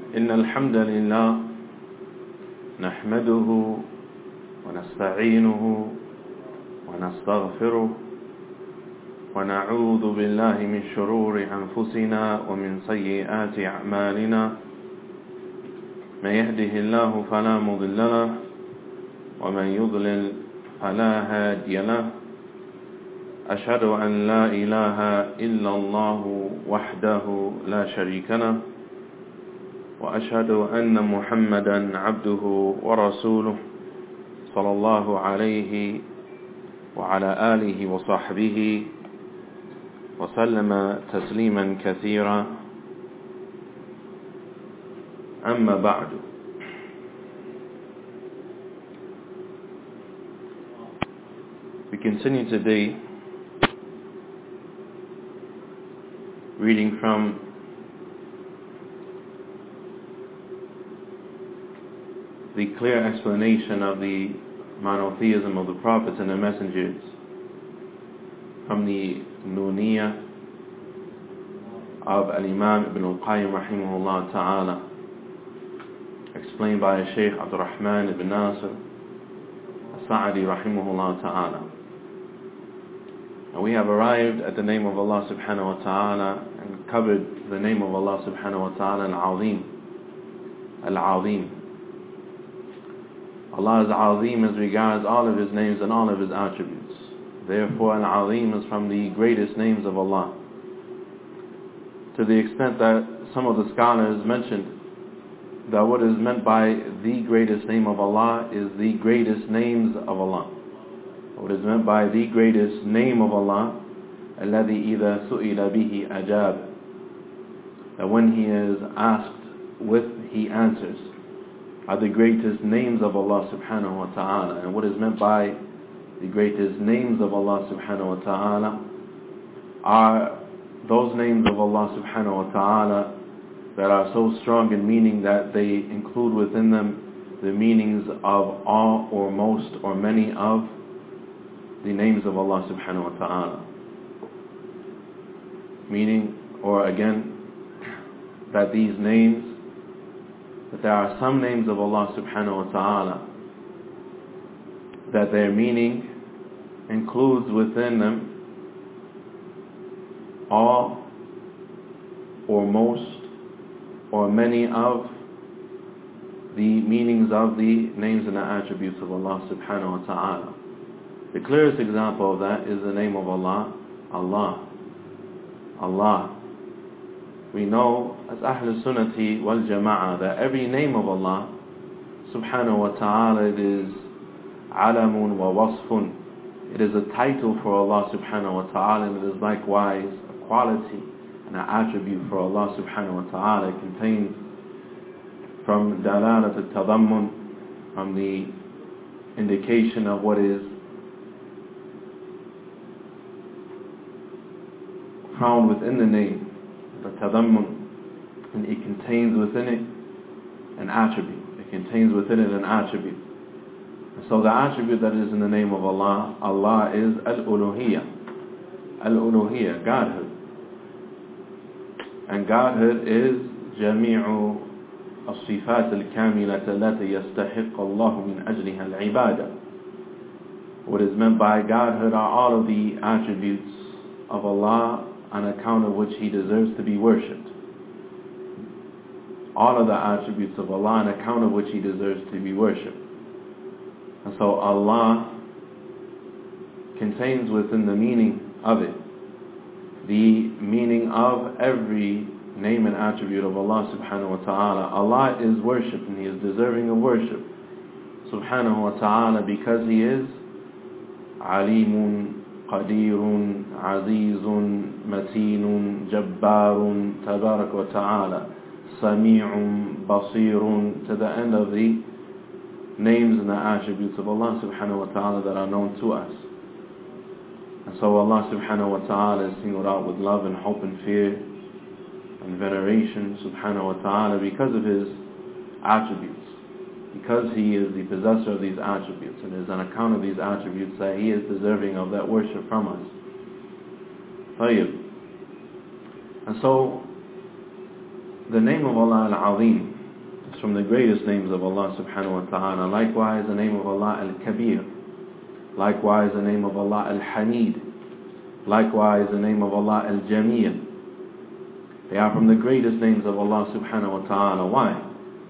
إن الحمد لله نحمده ونستعينه ونستغفره ونعوذ بالله من شرور أنفسنا ومن سيئات أعمالنا من يهده الله فلا مضل له ومن يضلل فلا هادي له أشهد أن لا إله إلا الله وحده لا شريك له وأشهد أن محمدا عبده ورسوله صلى الله عليه وعلى آله وصحبه وسلم تسليما كثيرا أما بعد. We continue today reading from the clear explanation of the monotheism of the prophets and the messengers from the Nuniyah of Al-Imam Ibn Al-Qayyim rahimahullah ta'ala, explained by Shaykh Abdul Rahman ibn Nasir As-Sa'di rahimahullah ta'ala. And we have arrived at the name of Allah subhanahu wa ta'ala and covered the name of Allah subhanahu wa ta'ala, Al-Azim. Al-Azim. Allah is Azim as regards all of His names and all of His attributes. Therefore, Al-Azim is from the greatest names of Allah. To the extent that some of the scholars mentioned that what is meant by the greatest name of Allah is the greatest names of Allah. What is meant by the greatest name of Allah, الَّذِي إِذَا سُئِلَ بِهِ أَجَابَ, that when He is asked with, He answers, are the greatest names of Allah subhanahu wa ta'ala. And what is meant by the greatest names of Allah subhanahu wa ta'ala are those names of Allah subhanahu wa ta'ala that are so strong in meaning that they include within them the meanings of all or most or many of the names of Allah subhanahu wa ta'ala. Meaning, or again, that these names, that there are some names of Allah subhanahu wa ta'ala that their meaning includes within them all or most or many of the meanings of the names and the attributes of Allah subhanahu wa ta'ala. The clearest example of that is the name of Allah, Allah. Allah. We know as Ahlul Sunnati wal Jama'ah that every name of Allah subhanahu wa ta'ala, it is alamun wa wasfun. It is a title for Allah subhanahu wa ta'ala, and it is likewise a quality and an attribute for Allah subhanahu wa ta'ala. It contains from dalalat al-tadammun, from the indication of what is found within the name, the tadammun, and it contains within it an attribute. It contains within it an attribute. And so the attribute that is in the name of Allah, Allah is al-uluhiyya. Al-uluhiyya, Godhood. And Godhood is jami'u الصفات الكاملة التي يستحق الله من أجلها العبادة. What is meant by Godhood are all of the attributes of Allah on account of which He deserves to be worshipped. All of the attributes of Allah on account of which He deserves to be worshipped. And so Allah contains within the meaning of it the meaning of every name and attribute of Allah subhanahu wa ta'ala. Allah is worshipped and He is deserving of worship subhanahu wa ta'ala because He is alimun, qadirun, azizun, matinun, jabbarun, tabarak wa ta'ala, sami'un, basirun, to the end of the names and the attributes of Allah subhanahu wa ta'ala that are known to us. And so Allah subhanahu wa ta'ala is singled out with love and hope and fear and veneration subhanahu wa ta'ala because of His attributes, because He is the possessor of these attributes, and it is on account of these attributes that He is deserving of that worship from us. طيب. And so the name of Allah Al-Azim It's from the greatest names of Allah subhanahu wa ta'ala. Likewise, the name of Allah Al-Kabir. Likewise, the name of Allah Al-Hamid. Likewise, the name of Allah Al-Jameel. They are from the greatest names of Allah subhanahu wa ta'ala. Why?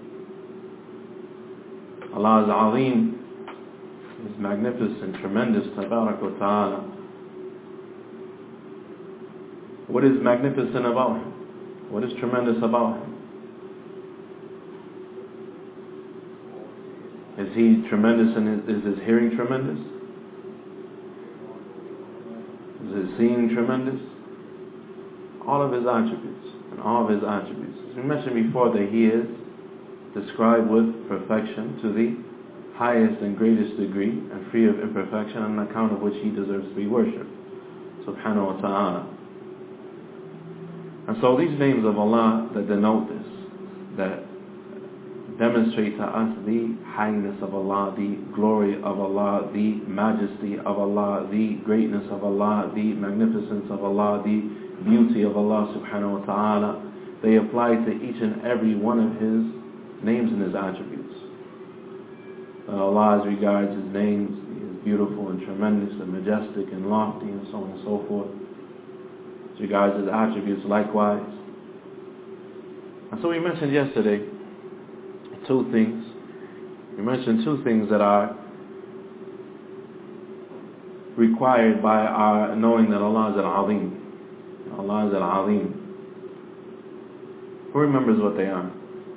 Allah is Azim, is magnificent, tremendous, tabarak wa ta'ala. What is magnificent about Him? What is tremendous about Him? Is He tremendous and is His hearing tremendous? Is His seeing tremendous? All of His attributes, and all of His attributes. As we mentioned before, that He is described with perfection to the highest and greatest degree and free of imperfection, on account of which He deserves to be worshipped, subhanahu wa ta'ala. And so these names of Allah that denote this, that demonstrate to us the highness of Allah, the glory of Allah, the majesty of Allah, the greatness of Allah, the magnificence of Allah, the beauty of Allah subhanahu wa ta'ala, they apply to each and every one of His names and His attributes. Allah, as regards His names, He is beautiful and tremendous and majestic and lofty and so on and so forth. As regards His attributes, likewise. And so we mentioned yesterday two things. We mentioned two things that are required by our knowing that Allah is Al-Azim. Allah is Al-Azim. Who remembers what they are?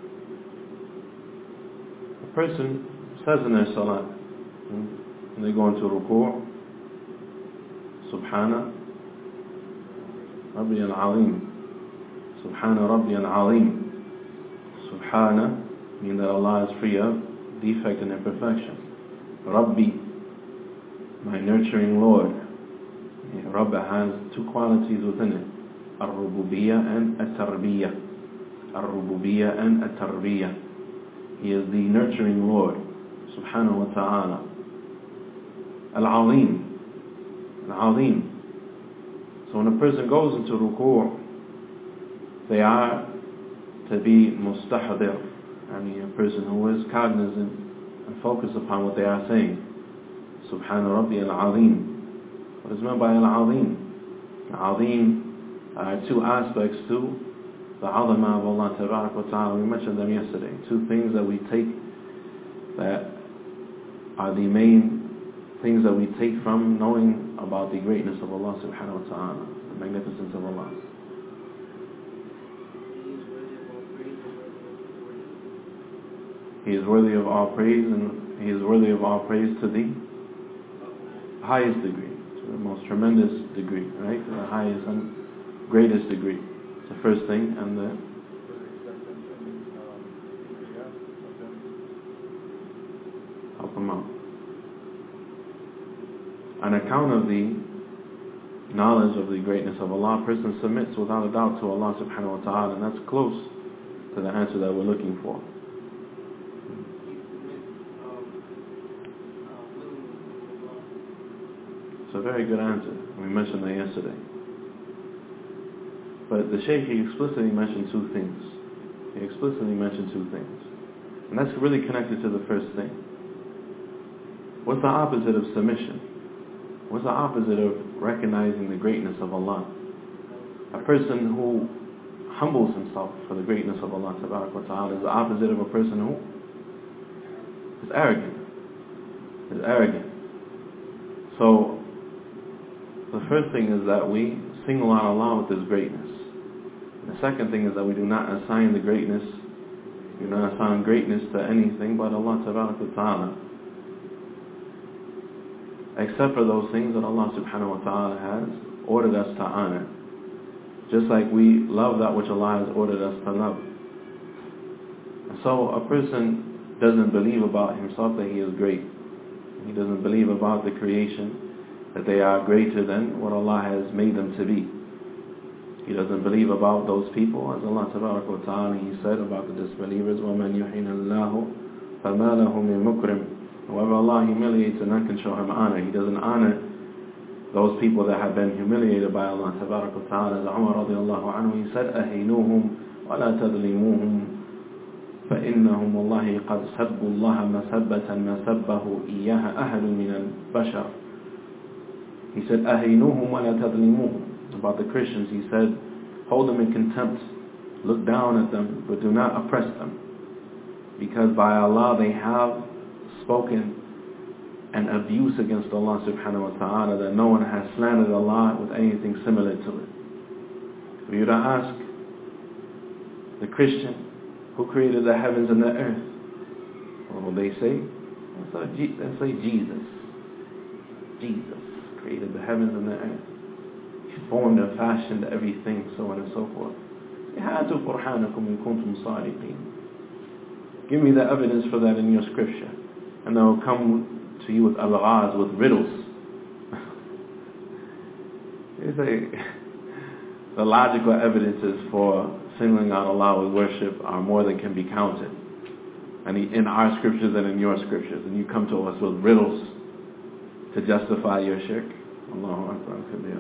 A person says in their salah, when they go into ruku', Subhana Rabbi Al-Azim. Subhana Rabbi Al-Azim. Subhana means that Allah is free of defect and imperfection. Rabbi, my nurturing Lord. Rabbi has two qualities within it, Ar-Rububiyyah and At-Tarbiyyah. Ar-Rububiyyah and At-Tarbiyyah. He is the nurturing Lord, subhanahu wa ta'ala. Al-Azim. Al-Azim. So when a person goes into ruku', they are to be mustahdir, I mean a person who is cognizant and focused upon what they are saying. Subhana Rabbi Al-Azim. What is meant by Al-Azim? Al-Azim are two aspects to the Azamah of Allah Tabarak wa Ta'ala. We mentioned them yesterday. Two things that we take that are the main things that we take from knowing about the greatness of Allah Subhanahu wa Ta'ala, the magnificence of Allah. He is worthy of all praise, and He is worthy of all praise to the highest degree, to the most tremendous degree, right? To the highest and greatest degree. It's the first thing, and the help him out. On account of the knowledge of the greatness of Allah, a person submits without a doubt to Allah subhanahu wa ta'ala, and that's close to the answer that we're looking for. It's a very good answer. We mentioned that yesterday. But the Shaykh, he explicitly mentioned two things. He explicitly mentioned two things. And that's really connected to the first thing. What's the opposite of submission? What's the opposite of recognizing the greatness of Allah? A person who humbles himself for the greatness of Allah Tabarak wa Ta'ala is the opposite of a person who is arrogant. Is arrogant. So, the first thing is that we single out Allah with His greatness. And the second thing is that we do not assign the greatness, we do not assign greatness to anything but Allah Tabarak wa Ta'ala, except for those things that Allah Subhanahu wa Ta'ala has ordered us to honor. Just like we love that which Allah has ordered us to love. And so a person doesn't believe about himself that he is great. He doesn't believe about the creation that they are greater than what Allah has made them to be. He doesn't believe about those people, as Allah Tabarak wa Ta'ala, He said about the disbelievers, وَمَنْ يُحِنَ اللَّهُ فَمَا لَهُ مِن مُكْرِمٍ. Whoever Allah humiliates, and none can show him honor. He doesn't honor those people that have been humiliated by Allah Tabarak wa Ta'ala. As Umar radiallahu anhu, he said, أَهِنُوهُمْ وَلَا تَظْلِمُوهُمْ. فإنهم والله قد سبوا الله مسبة ما سبه إياها أهل من البشر. He said, أهينوهم ولا تظلموهم. About the Christians, he said, hold them in contempt, look down at them, but do not oppress them. Because by Allah they have spoken an abuse against Allah subhanahu wa ta'ala that no one has slandered Allah with anything similar to it. For you to ask the Christian, who created the heavens and the earth? What will they say? They'll say Jesus. Jesus created the heavens and the earth. He formed and fashioned everything, so on and so forth. هاتوا برهانكم إن كنتم صادقين. Give me the evidence for that in your scripture. And they will come to you with alghaz, with riddles. They say the logical evidences for singling out Allah with worship are more than can be counted. And in our scriptures and in your scriptures. And you come to us with riddles to justify your shirk. Allahu Akbar.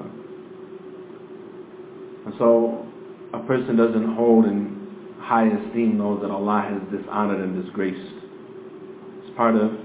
And so a person doesn't hold in high esteem those that Allah has dishonored and disgraced. It's part of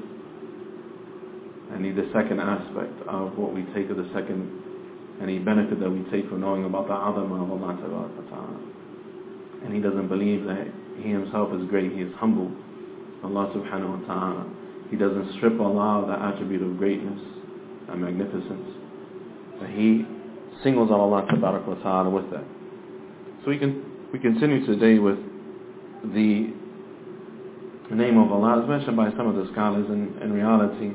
the second aspect of what we take of the second, any benefit that we take from knowing about the azama of Allah Ta'ala. And he doesn't believe that he himself is great, he is humble. Allah subhanahu wa ta'ala. He doesn't strip Allah of the attribute of greatness and magnificence. But he singles out Allah ta'ala with that. So we continue today with the name of Allah. As mentioned by some of the scholars, in reality,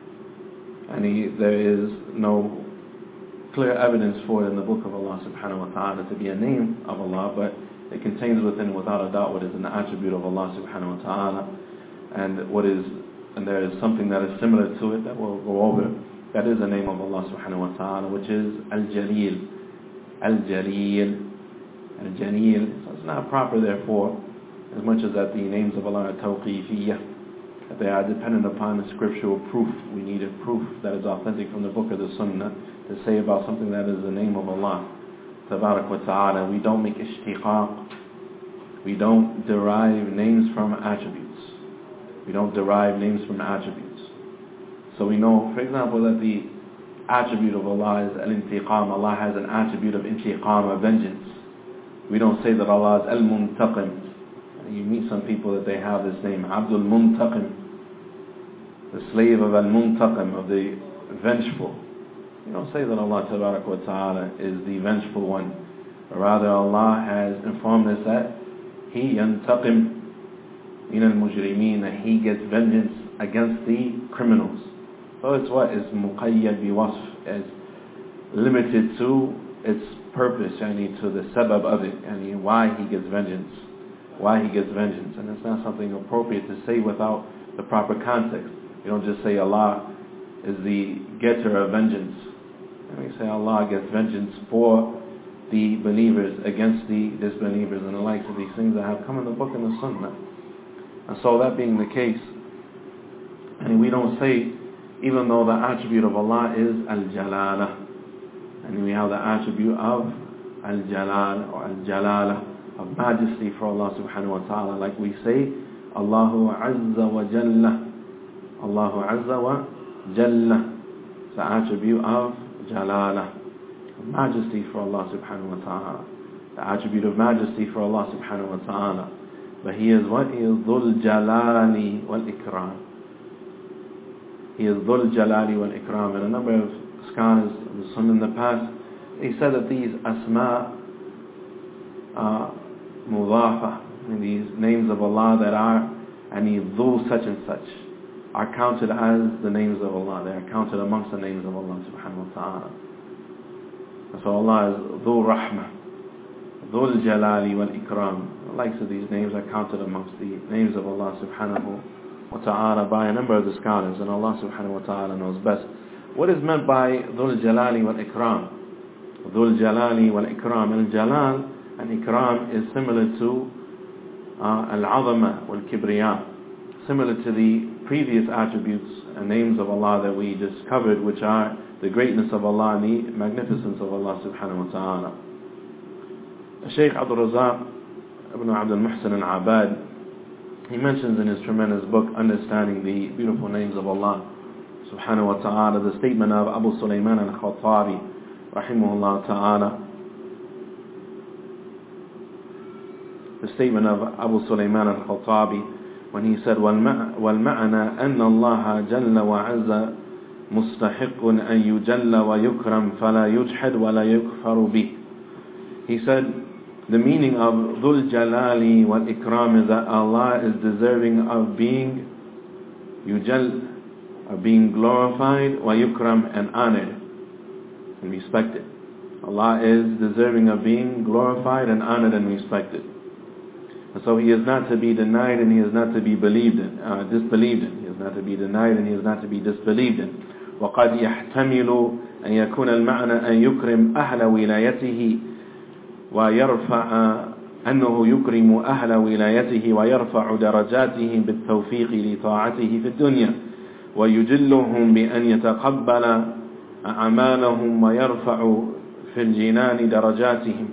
there is no clear evidence for it in the book of Allah subhanahu wa ta'ala to be a name of Allah, but it contains within, without a doubt, what is an attribute of Allah subhanahu wa ta'ala, and there is something that is similar to it that we'll go over. That is the name of Allah subhanahu wa ta'ala, which is Al-Jaleel. Al-Jaleel. Al-Jaleel. So it's not proper, therefore, as much as that the names of Allah are tawqifiyah, that they are dependent upon the scriptural proof. We need a proof that is authentic from the book of the Sunnah to say about something that is the name of Allah tabarak wa ta'ala. We don't make ishtiqaq. We don't derive names from attributes. We don't derive names from attributes. So we know, for example, that the attribute of Allah is al-intiqam. Allah has an attribute of intiqam, of vengeance. We don't say that Allah is al-muntaqim. You meet some people that they have this name, Abdul Muntaqim, the slave of al-Muntaqim, of the vengeful. You don't say that Allah Tabarak wa Ta'ala is the vengeful one. But rather Allah has informed us that He yantaqim min al-mujrimeen, that He gets vengeance against the criminals. So it's what is muqayyad bi wasf, is limited to its purpose, to the sabab of it, why He gets vengeance. Why He gets vengeance. And it's not something appropriate to say without the proper context. You don't just say Allah is the getter of vengeance. And we say Allah gets vengeance for the believers against the disbelievers and the likes of these things that have come in the book and the Sunnah. And so that being the case, and we don't say, even though the attribute of Allah is Al-Jalala, and we have the attribute of Al-Jalal or Al-Jalala, of majesty for Allah subhanahu wa ta'ala, like we say Allahu Azza wa Jalla. Allahu Azza wa Jalla. It's the attribute of Jalala, of majesty for Allah subhanahu wa ta'ala. The attribute of majesty for Allah subhanahu wa ta'ala. But He is what? He is Dhul Jalali wal Ikram. He is Dhul Jalali wal Ikram. And a number of scholars of the Sunnah in the past, they said that these asma mudafa, these names of Allah that are dhu such and such, are counted as the names of Allah. They are counted amongst the names of Allah subhanahu wa ta'ala. So Allah is Dhu Rahmah, Dhul Jalali wal Ikram. The likes of these names are counted amongst the names of Allah subhanahu wa ta'ala by a number of the scholars, and Allah subhanahu wa ta'ala knows best. What is meant by Dhul Jalali wal Ikram? Dhul Jalali wal Ikram. Al-Jalal and Ikram is similar to Al-Azama wal Kibriya, similar to the previous attributes and names of Allah that we just covered, which are the greatness of Allah and the magnificence of Allah subhanahu wa ta'ala. Shaykh Abdul Razak ibn Abdul Muhsin al-Abad, he mentions in his tremendous book, Understanding the Beautiful Names of Allah subhanahu wa ta'ala, the statement of Abu Sulaiman al-Khattabi rahimahullah ta'ala. The statement of Abu Sulaiman al-Khattabi when he said, وَالْمَعْنَى أَنَّ اللَّهَ جَلَّ وَعَزَّ مُسْتَحِقٌ أَن يُجَلَّ وَيُكْرَمْ فَلَا يُجْحَدْ وَلَا يُكْفَرُ بِهِ. He said, the meaning of Dhul Jalali wal Ikram is that Allah is deserving of being yujal, of being glorified, wa yukram, and honored and respected. Allah is deserving of being glorified and honored and respected. And so He is not to be denied and He is not to be disbelieved in. He is not to be denied and He is not to be disbelieved in. وقد يحتمل أن يكون المعنى أن يكرم أهل ولايته ويرفع أنه يكرم أهل ولايته ويرفع درجاتهم بالتوفيق لطاعته في الدنيا ويجلهم بأن يتقبل أعمالهم ويرفع في الجنان درجاتهم.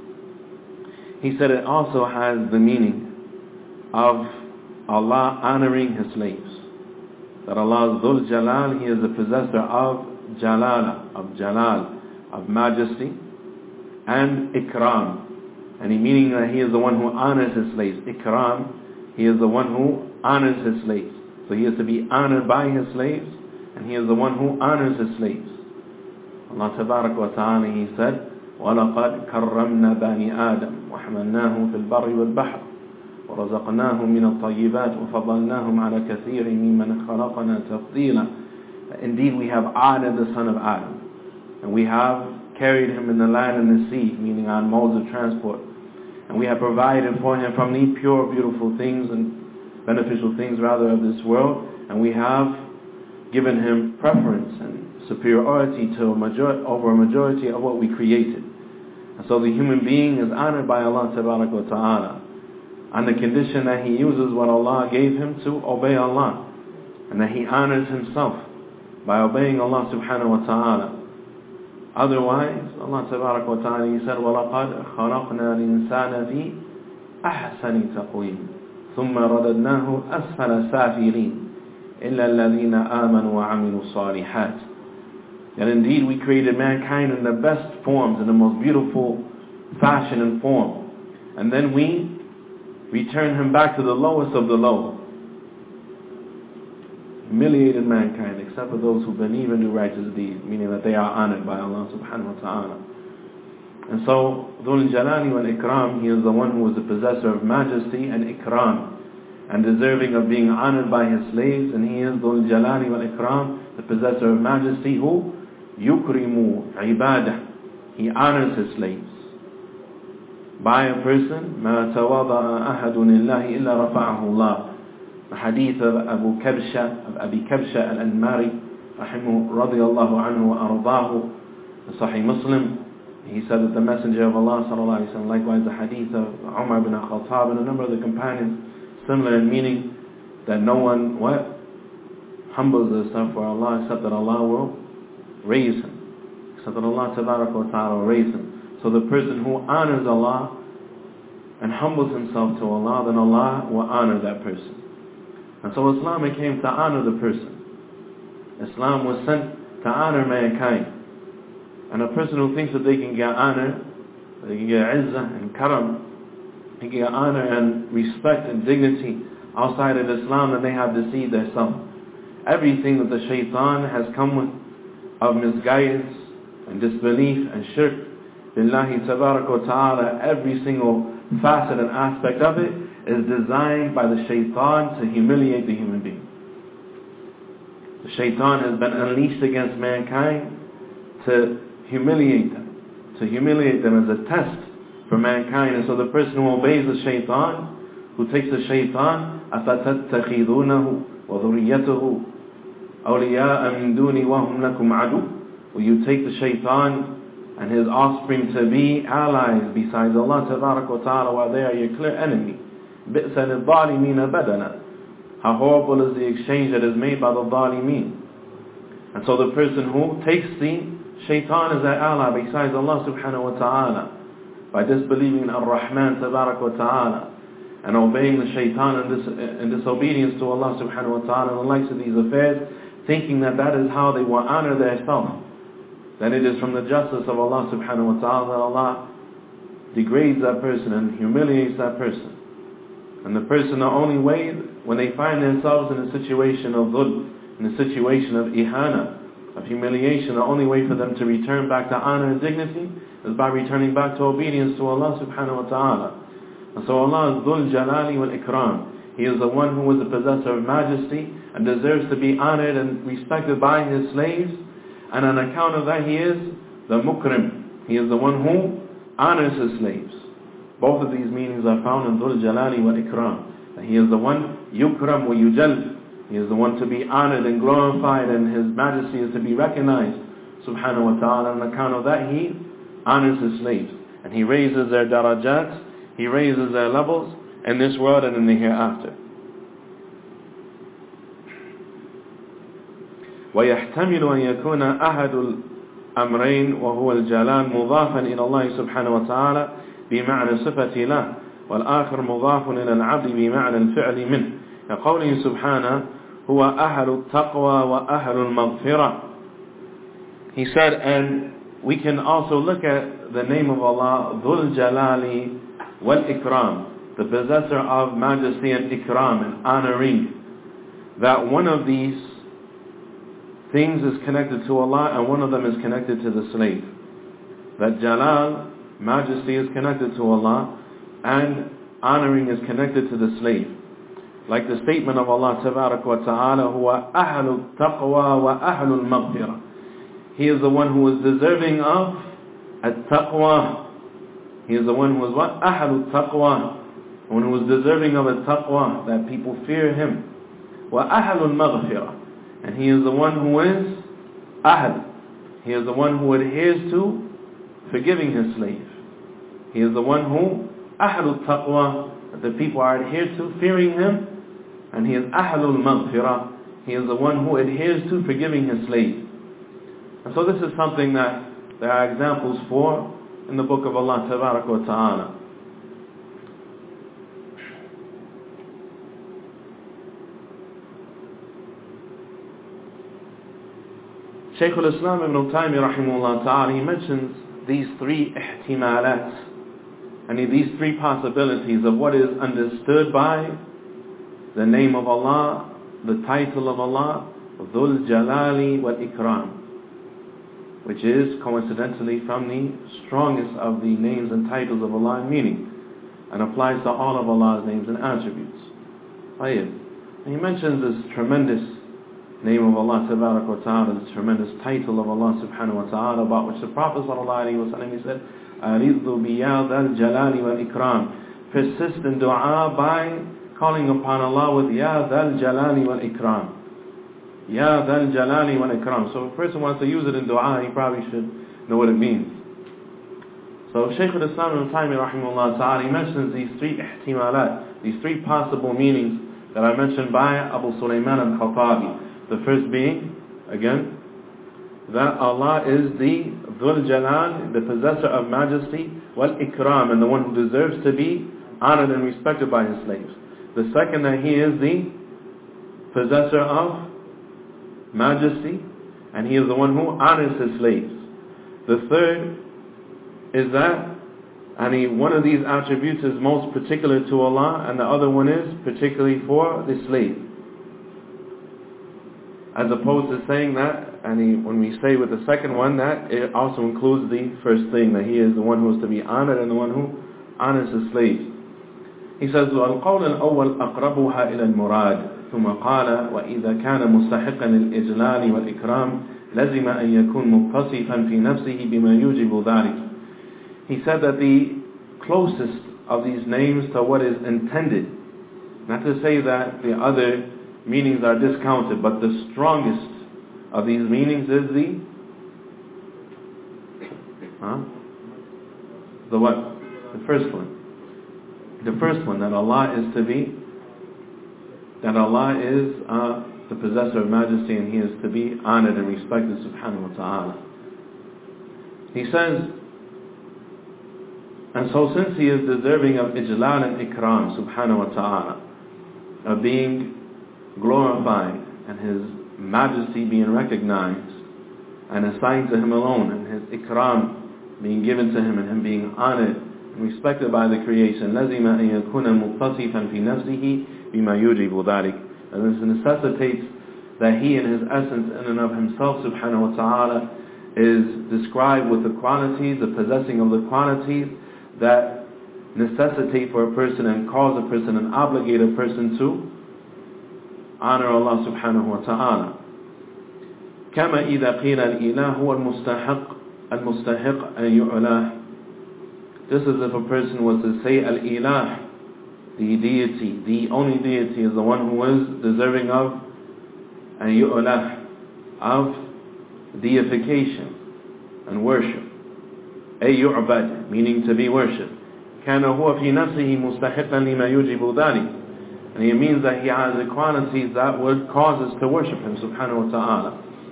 He said it also has the meaning of Allah honoring His slaves. That Allah is Dhul Jalal, He is the possessor of Jalala, of Jalal, of majesty, and Ikram. And he meaning that He is the one who honors His slaves. Ikram, He is the one who honors His slaves. So He is to be honored by His slaves, and He is the one who honors His slaves. Allah Tabarak wa Ta'ala, He said, وَلَقَدْ كَرَّمْنَا بَنِي آدَمَ وَحَمَلْنَاهُمْ فِي الْبَرِّ وَالْبَحْرِ وَرَزَقْنَاهُمْ مِنَ الطَّيِّبَاتِ وَفَضَّلْنَاهُمْ عَلَى كَثِيرٍ مِّمَّنْ خَلَقْنَا تَفْضِيلًا. Indeed, we have honored the son of Adam, and we have carried him in the land and the sea, meaning on modes of transport. And we have provided for him from the pure, beautiful things and beneficial things rather of this world. And we have given him preference and superiority to over a majority of what we created. And so the human being is honored by Allah Tabarak wa Ta'ala on the condition that he uses what Allah gave him to obey Allah, and that he honors himself by obeying Allah Subhanahu wa Ta'ala. Otherwise, Allah Tabarak wa Ta'ala, He said, وَلَقَدْ خَلَقْنَا الْإِنسَانَ فِي أَحْسَنِ تَقْوِيمٍ ثُمَّ رَدَدْنَاهُ أَسْفَلَ سَافِلِينَ إِلَّا الَّذِينَ آمَنُوا وَعَمِلُوا الصَّالِحَاتِ. And indeed, we created mankind in the best forms, in the most beautiful fashion and form. And then we returned him back to the lowest of the low. Humiliated mankind, except for those who believe and do righteous deeds, meaning that they are honored by Allah subhanahu wa ta'ala. And so, Dhul Jalali wal Ikram, He is the one who is the possessor of majesty and Ikram, and deserving of being honored by His slaves. And He is Dhul Jalali wal Ikram, the possessor of majesty, who yukrimu ibadah, He honors His slaves. By a person, ما تواضع أحد لله إلا رفعه الله. The hadith of Abi Kabsha al-Anmari radiyallahu anhu wa ardahu, the Sahih Muslim, he said that the Messenger of Allah sallallahu alayhi wa sallam, likewise the hadith of Umar bin al-Khattab and a number of the companions, similar in meaning, that no one humbles himself for Allah except that Allah will raise him, except that Allah Tabarak wa Ta'ala will raise him. So the person who honors Allah and humbles himself to Allah, then Allah will honor that person. And so Islam came to honor the person. Islam was sent to honor mankind. And a person who thinks that they can get honor, they can get izzah and karam, they can get honor and respect and dignity outside of Islam, then they have deceived themselves. Everything that the shaitan has come with of misguidance and disbelief and shirk, billahi tabarak wa ta'ala, every single facet and aspect of it is designed by the shaitan to humiliate the human being. The shaitan has been unleashed against mankind to humiliate them as a test for mankind. And so the person who obeys the shaitan, who takes the shaitan, أَفَتَتَّخِذُونَهُ وَذُرِّيَّتَهُ أَوْلِيَاءَ مِن دُونِي وَهُمْ لَكُمْ عَدُوٌّ. Will you take the shaitan and his offspring to be allies besides Allah Tabarak wa Ta'ala while they are your clear enemy? بِئْسَ لِلظَّالِمِينَ بَدَنًا. How horrible is the exchange that is made by the Zalimeen. And so the person who takes the shaitan as their ally besides Allah Subhanahu wa Ta'ala, by disbelieving in Ar-Rahman Tabarak wa Ta'ala, and obeying the shaitan and disobedience to Allah subhanahu wa ta'ala and the likes of these affairs, thinking that that is how they will honor their self, that it is from the justice of Allah subhanahu wa ta'ala that Allah degrades that person and humiliates that person. And the person, the only way, when they find themselves in a situation of dhul, in a situation of ihana, of humiliation, the only way for them to return back to honor and dignity is by returning back to obedience to Allah subhanahu wa ta'ala. And so Allah is Dhul Jalali wal Ikram. He is the one who is the possessor of majesty and deserves to be honored and respected by His slaves. And on account of that, He is the Mukrim. He is the one who honors His slaves. Both of these meanings are found in Dhul Jalali wal Ikram. That He is the one Yukram wa Yujal. He is the one to be honored and glorified, and His majesty is to be recognized, subhanahu wa ta'ala. On account of that, He honors His slaves. And He raises their darajats, He raises their levels in this world and in the hereafter. ويحتمل أن يكون أحد الأمرين وهو الجلال مضافا إلى الله سبحانه وتعالى بمعنى صفة له، والآخر مضاف إلى العبد بمعنى الفعل منه، كقوله سبحانه هو أهل التقوى وأهل المغفرة. He said, and we can also look at the name of Allah, Dhul Jalali wal Ikram, the possessor of majesty and ikram and honoring, that one of these things is connected to Allah and one of them is connected to the slave. That Jalal, majesty, is connected to Allah and honoring is connected to the slave. Like the statement of Allah Tabarak wa Ta'ala, huwa ahlu taqwa wa ahlu al-maghfirah. He is the one who is deserving of at-taqwa. He is the one who is what? Ahlu taqwa. The one who is deserving of at-taqwa, that people fear Him. Wa ahlu al-maghfirah. And He is the one who is ahl. He is the one who adheres to forgiving His slave. He is the one who ahlu taqwa, that the people are adhered to, fearing Him. And He is ahlul maghfirah. He is the one who adheres to forgiving His slave. And so this is something that there are examples for in the book of Allah Tabarak wa Ta'ala. Shaykh al-Islam ibn Taymiyyah rahimahullah ta'ala, he mentions these three ihtimalat, and these three possibilities of what is understood by the name of Allah, the title of Allah, Dhul Jalali wal Ikram, which is coincidentally from the strongest of the names and titles of Allah in meaning, and applies to all of Allah's names and attributes. And he mentions this tremendous name of Allah Tabarak wa Ta'ala, this tremendous title of Allah Subhanahu wa Ta'ala, about which the Prophet Sallallahu Alaihi Wasallam, he said, Aridhu biyad al-jalali wal-ikram. Persist in dua by calling upon Allah with Ya Dhal Jalali wal Ikram. Ya Dhal Jalali wal Ikram. So if a person wants to use it in dua, he probably should know what it means. So Shaykh al-Islam ibn Taymiyyah rahimahullah ta'ala, he mentions these three ihtimalat, these three possible meanings that are mentioned by Abu Sulaiman al-Khattabi. The first being, again, that Allah is the Dhul Jalal, the possessor of majesty, wal Ikram, and the one who deserves to be honored and respected by His slaves. The second, that He is the possessor of majesty, and He is the one who honors His slaves. The third is that one of these attributes is most particular to Allah, and the other one is particularly for the slave. As opposed to saying that, when we say with the second one, that it also includes the first thing, that He is the one who is to be honored and the one who honors His slaves. He says, وَالْقَوْلَ الْأَوَّلْ أَقْرَبُهَا إِلَى الْمُرَادِ ثُمَّ قَالَ وَإِذَا كَانَ مُسْتَحِقًا لِلْإِجْلَالِ وَالْإِكْرَامِ لَزِمَ أَن يَكُونَ مُقْتَصِفًا فِي نَفْسِهِ بِمَا يُوجِبُ ذَلِكَ. He said that the closest of these names to what is intended, not to say that the other meanings are discounted, but the strongest of these meanings is the what? The first one. The first one, that Allah is the possessor of majesty and He is to be honored and respected, subhanahu wa ta'ala. He says, And so since he is deserving of ijlal and ikram, subhanahu wa ta'ala, of being glorified and his majesty being recognized and assigned to him alone, and his ikram being given to him and him being honored and respected by the creation, لَزِمَ أَن يَكُونَ مُقْتَصِفًا فِي نَفْسِهِ بِمَا يُوجِبُ ذَلِكَ. And this necessitates that he in his essence in and of himself, subhanahu wa ta'ala, is described with the qualities, the possessing of the qualities that necessitate for a person and cause a person and obligate a person to honor Allah subhanahu wa ta'ala. كما إذا قيل الإله هو المستحق أن يعلاه. Just as if a person was to say Al-Ilah, the deity, the only deity, is the one who is deserving of and yu'lah, of deification and worship. أي يعبد, meaning to be worshipped. كان هو في نفسه مستحقا لما يوجب ذلك. And it means that he has the qualities that would cause us to worship him subhanahu wa ta'ala.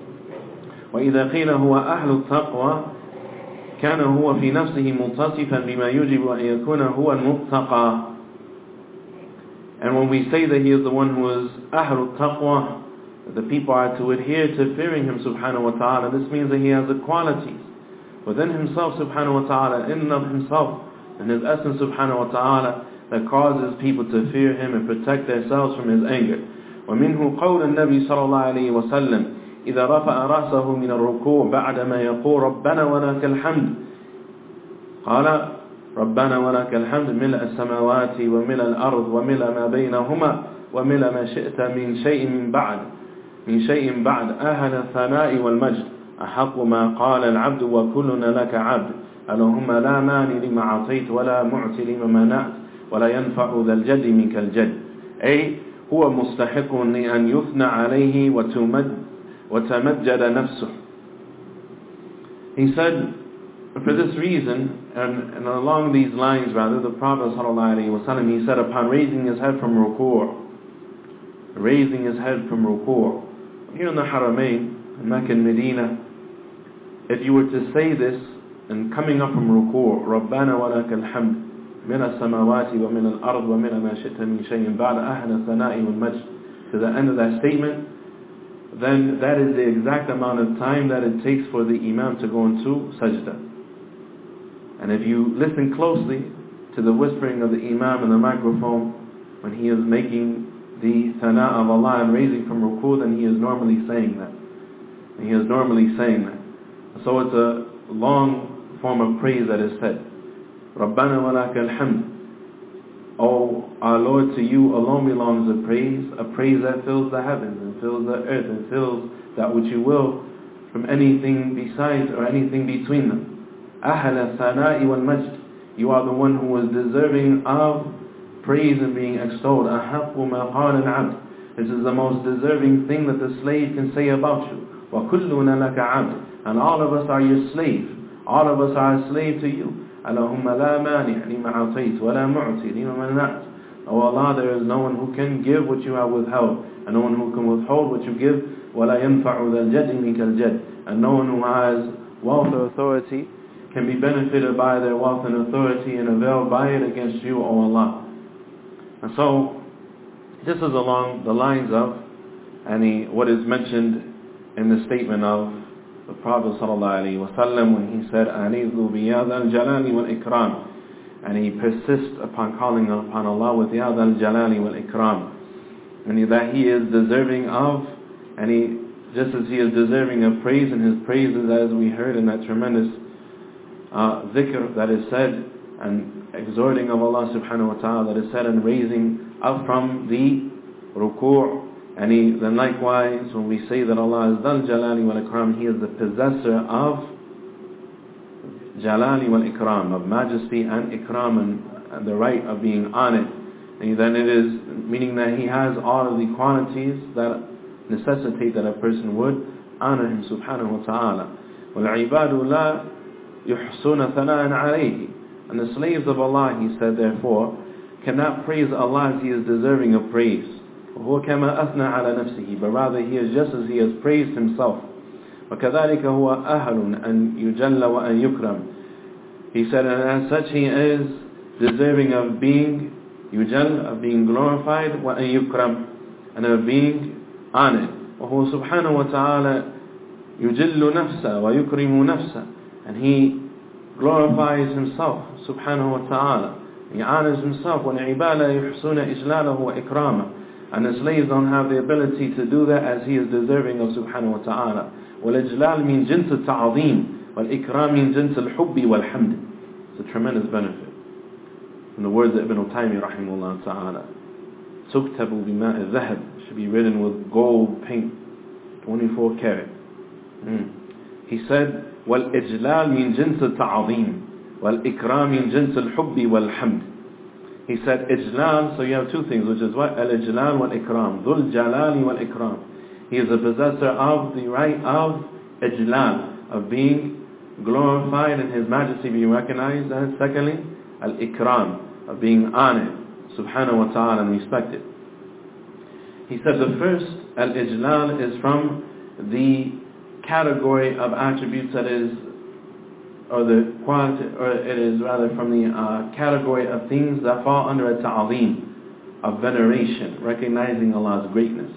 وإذا قيل هو أهل التقوى كان هو في نفسه متصفا بما يوجب أن يكون هو المتقى. And when we say that he is the one who is أهل التقوى, the people are to adhere to fearing him subhanahu wa ta'ala, this means that he has the qualities within himself subhanahu wa ta'ala, in and of himself, and his essence subhanahu wa ta'ala, that causes people to fear him and protect themselves from his anger. ومنه قول النبي صلى الله عليه وسلم إذا رفع رأسه من الركوع بعدما يقول ربنا ولك الحمد قال ربنا ولك الحمد ملء السماوات وملء الأرض وملء ما بينهما وملء ما شئت من شيء بعد أهل الثناء والمجد أحق ما قال العبد وكلنا لك عبد اللهم لا مانع لما أعطيت ولا معطي لما منعت ولا ينفع ذا الجد منك الجد. أي هو مستحق لأن يثنى عليه وتمجد نفسه. He said, for this reason, and along these lines rather, the Prophet ﷺ, he said, upon raising his head from ruku', here in the Haramain, in Mecca and Medina, if you were to say this, and coming up from ruku', رَبَّنَا وَلَكَ الْحَمْدِ مِنَ السَّمَاوَاتِ وَمِنَ الْأَرْضِ وَمِنَ مَا شِئْتَ مِنْ شَيْءٍ بَعْدَ أَهْلَ الثَّنَاءِ وَالْمَجْدِ, to the end of that statement, then that is the exact amount of time that it takes for the Imam to go into sajda. And if you listen closely to the whispering of the Imam in the microphone when he is making the thana of Allah and raising from ruku', then he is normally saying that. So it's a long form of praise that is said. Rabbana wa laka alhamd. Oh, our Lord, to you alone belongs a praise that fills the heavens and fills the earth and fills that which you will from anything besides or anything between them. Ahla thana'i wal majd. You are the one who is deserving of praise and being extolled. Ahaqqu ma qala al-'abd. This is the most deserving thing that the slave can say about you. Wa kulluna laka 'abd. And all of us are your slave. All of us are a slave to you. Allahumma la mani' lima a'tayt wa la mu'ti lima mana'at. Oh Allah, there is no one who can give what you have withheld, and no one who can withhold what you give. Wa la yanfa'u dhal jaddi minka al-jadd. And no one who has wealth or authority can be benefited by their wealth and authority and availed by it against you, O Allah. And so, this is along the lines of what is mentioned in the statement of the Prophet ﷺ when he said, "Anizu biyad al-jalali wal-ikram," and he persists upon calling upon Allah with yad al-jalali wal-ikram, and that he is deserving of, just as he is deserving of praise, and his praises, as we heard in that tremendous dhikr that is said, and exhorting of Allah subhanahu wa ta'ala that is said, and raising up from the ruku'. And then likewise, when we say that Allah is Dhal Jalali wal Ikram, he is the possessor of Jalali wal Ikram, of majesty and Ikram, and the right of being honored. And then it is meaning that he has all of the qualities that necessitate that a person would honor him subhanahu wa ta'ala. وَالْعِبَادُ لَا يُحْصُونَ ثَنَاءً عَلَيْهِ. And the slaves of Allah, he said, therefore, cannot praise Allah as he is deserving of praise. وهو كما أثنى على نفسه, but rather he is just as he has praised himself. وكذلك هو أهل أن يجل وأن يكرم. He said, and as such he is deserving of being yujal, of being glorified, wa yukram, and of being honored. وهو سبحانه وتعالى يجل نفسه ويكرم نفسه, and he glorifies himself subhanahu wa ta'ala. He honors himself. وَالْعِبَادَ يُحْسُونَ إِجْلَالَهُ وَإِكْرَامَهُ, and the slaves don't have the ability to do that as he is deserving of subhanahu wa ta'ala. وَالْإِجْلَال means جنس التعظيم, وَالْإِكْرام means جنس الحب والحمد. It's a tremendous benefit. In the words of Ibn Taymiyyah rahimahullah ta'ala, تُكْتَبُ بِمَاءِ الذَّهَبِ, should be written with gold paint, 24 karat. He said, وَالْإِجْلَال means جنس التعظيم, وَالْإِكْرام means جنس الحب والحمد. He said Ijlal, so you have two things, which is what? Al-Ijlal wal-Ikram. Dhul Jalali wal-Ikram. He is a possessor of the right of Ijlal, of being glorified and his majesty being recognized. And secondly, Al-Ikram, of being honored, subhanahu wa ta'ala, and respected. He said the first, Al-Ijlal, is from the category of attributes that is, or the quality, or it is rather from the category of things that fall under a ta'aleem, of veneration, recognizing Allah's greatness.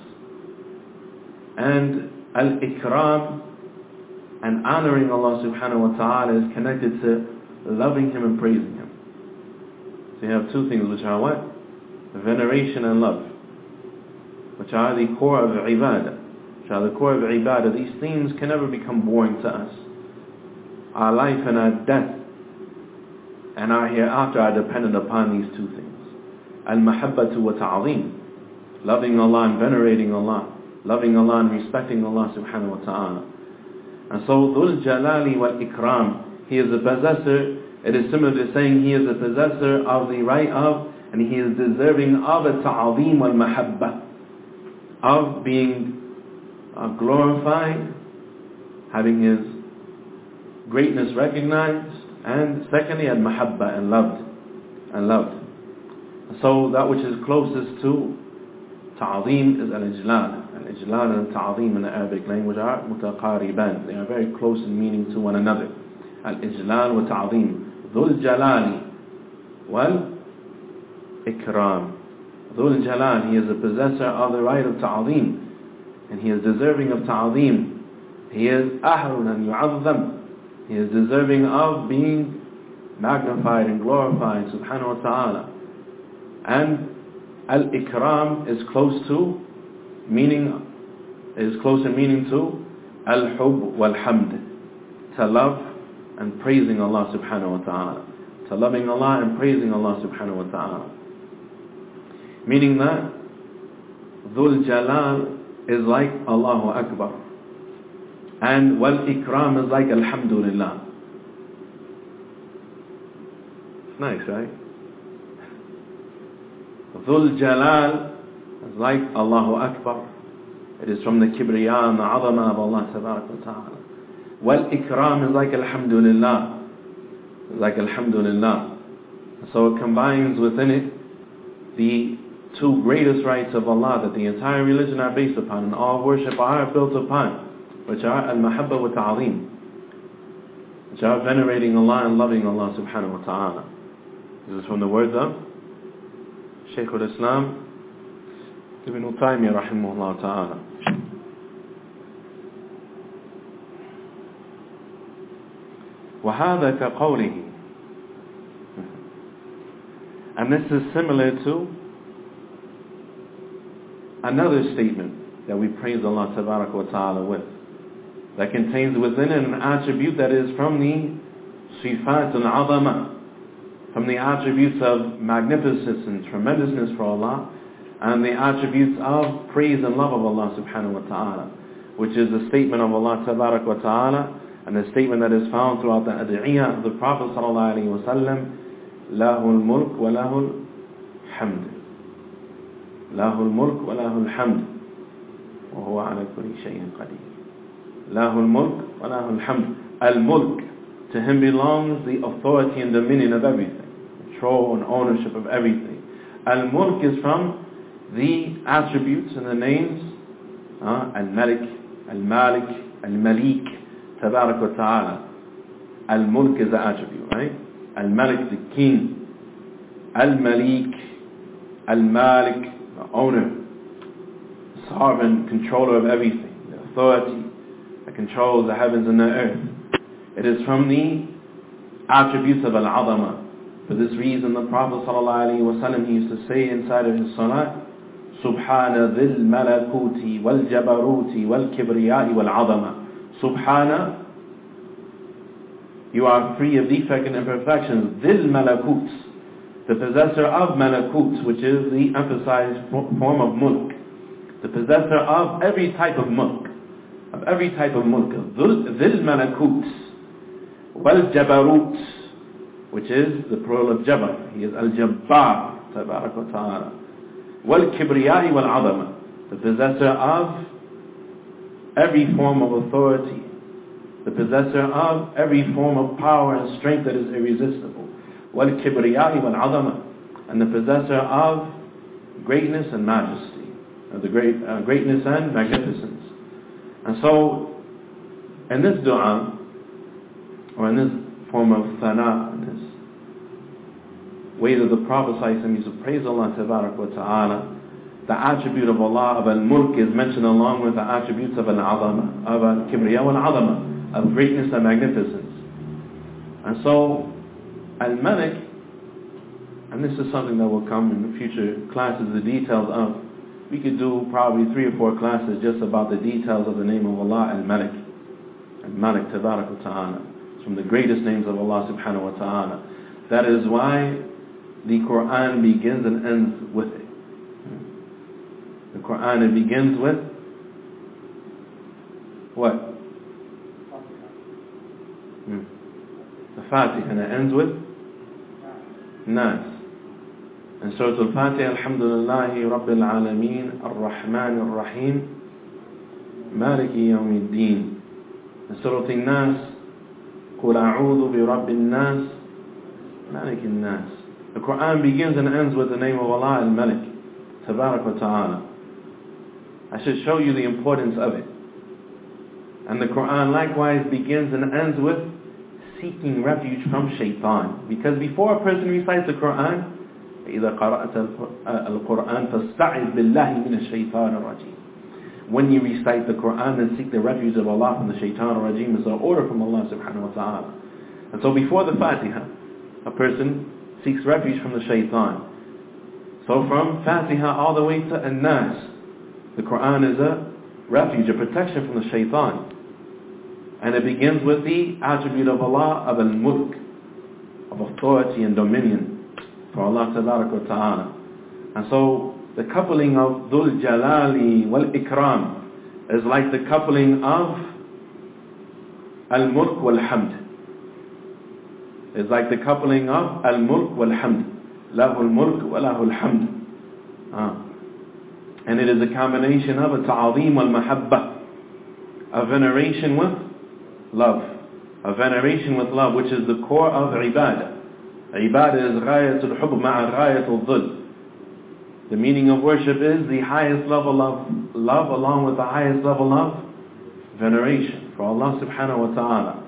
And al-ikram, and honoring Allah subhanahu wa ta'ala, is connected to loving Him and praising Him. So you have two things, which are what? Veneration and love, which are the core of ibadah. Which are the core of ibadah. These things can never become boring to us. Our life and our death and our hereafter are dependent upon these two things. Al-mahabbatu wa ta'aleem, loving Allah and venerating Allah, loving Allah and respecting Allah subhanahu wa ta'ala. And so Dhul Jalali wal Ikram, he is a possessor, it is similar to saying he is a possessor of the right of, and he is deserving of a ta'aleem wal mahabba, of being glorified, having his greatness recognized, and secondly al-mahabba, and loved. So that which is closest to ta'aleem is al-ijlal. Al-ijlal and ta'aleem in the Arabic language are mutaqariban. They are very close in meaning to one another. Al-ijlal wa ta'aleem. Dhul jalali wal ikram. Dhul jalal, he is a possessor of the right of ta'aleem, and he is deserving of ta'aleem. He is ahrun and yu'azzam. He is deserving of being magnified and glorified, subhanahu wa ta'ala. And al-ikram is close to meaning, to al-hub wal-hamd, to love and praising Allah subhanahu wa ta'ala. To loving Allah and praising Allah subhanahu wa ta'ala. Meaning that Dhul Jalal is like Allahu Akbar, and wal-ikram is like alhamdulillah. It's nice, right? Dhul Jalal is like Allahu Akbar. It is from the kibriya and the azama of Allah tabarak wa ta'ala. Wal-ikram is like alhamdulillah. It's like alhamdulillah. So it combines within it the two greatest rights of Allah that the entire religion are based upon and all worship are built upon, which are al-mahabba wa ta'aleem, which are venerating Allah and loving Allah subhanahu wa ta'ala. This is from the words of Shaykh al-Islam Ibn Taymiyyah rahimahullah ta'ala. وَهَذَا كَقَوْلِهِ, and this is similar to another statement that we praise Allah tabarak wa ta'ala with, that contains within it an attribute that is from the sifat al-azama, from the attributes of magnificence and tremendousness for Allah, and the attributes of praise and love of Allah subhanahu wa ta'ala, which is the statement of Allah tabarak wa ta'ala, and the statement that is found throughout the ad'iyah of the Prophet sallallahu alaihi wasallam, lahul mulk wa lahul hamd, lahul mulk wa lahul hamd, wa huwa ala kulli shay'in qadir. Lahul mulk wa lahul hamd. Al-mulk, to him belongs the authority and dominion of everything, control and ownership of everything. Al-mulk is from the attributes and the names al-malik, al-malik, al-malik, tabarak wa ta'ala. Al-mulk is the attribute, right? Al-Malik, the king. Al-Malik, Al-Malik, the owner, sovereign, controller of everything, the authority that controls the heavens and the earth. It is from the attributes of Al-Azama. For this reason, the Prophet ﷺ, he used to say inside of his salat, Subhana dhil malakuti wal jabaruti wal kibriyai wal azama. Subhana, you are free of defect and imperfections. Dhil malakut, the possessor of malakut, which is the emphasized form of mulk. The possessor of every type of mulk. Of every type of mulk. Dhil malakut. Wal jabarut, which is the plural of Jabar. He is Al-Jabbar, Tabarak wa Ta'ala. Wal Kibriyai wal Adama, the possessor of every form of authority, the possessor of every form of power and strength that is irresistible. Wal Kibriyai wal Adama, and the possessor of greatness and majesty, the greatness and magnificence. And so, in this dua, or in this form of thana, in this way that the Prophet ﷺ used to praise Allah Tabarak wa Ta'ala, the attribute of Allah of Al-Mulk is mentioned along with the attributes of Al-Azama, of Al-Kibriya wal-Azama, of greatness and magnificence. And so, Al-Malik, and this is something that will come in the future classes, the details of, we could do probably 3 or 4 classes just about the details of the name of Allah, Al-Malik. Al-Malik Tabarak wa Ta'ala. It's from the greatest names of Allah Subhanahu wa Ta'ala. That is why the Quran begins and ends with it. The Quran, it begins with what? The Fatiha, and it ends with Nas. And Surah Al-Fatiha, Alhamdulillahi Rabbil Alameen, Ar-Rahman Ar-Rahim, Maliki Yawmiddin. And Surah Al-Nas, Qul A'udhu bi Rabbin Nas, Malik Nas. The Quran begins and ends with the name of Allah Al-Malik, Tabarak wa Ta'ala. I should show you the importance of it. And the Quran likewise begins and ends with seeking refuge from shaitan. Because before a person recites the Quran, إِذَا قَرَأْتَ الْقُرْآنَ فَاسْتَعِذْ بِاللَّهِ مِنَ الشَّيْطَانِ الرَّجِيمِ. When you recite the Quran and seek the refuge of Allah from the shaitan al-rajim, it's an order from Allah subhanahu wa ta'ala. And so before the Fatiha, a person seeks refuge from the shaitan. So from Fatiha all the way to An-Nas, the Quran is a refuge, a protection from the shaitan. And it begins with the attribute of Allah of Al-Mulk, of authority and dominion for Allah Tabarak wa Ta'ala. And so the coupling of Dhul Jalali wal Ikram is like the coupling of Al-Mulk wal Hamd. It's like the coupling of Al-Mulk wal Hamd. Lahul Mulk wa Lahul Hamd. And it is a combination of a Ta'azim wal Mahabba, a veneration with love. A veneration with love, which is the core of Ibadah. Ibadah is Ghayatul Hubb ma'a Ghayatul Dhul. The meaning of worship is the highest level of love along with the highest level of veneration for Allah subhanahu wa ta'ala.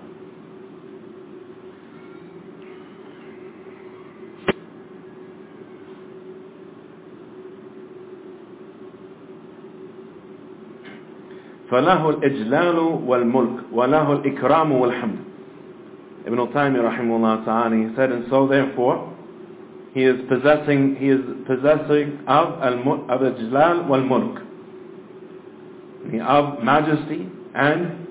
فله الإجلال والملك وله الإكرام والحمد. Ibn Taymiyyah rahimahullah ta'ala, he said, and so therefore he is possessing of al-Ijlal wal-Mulk, of majesty and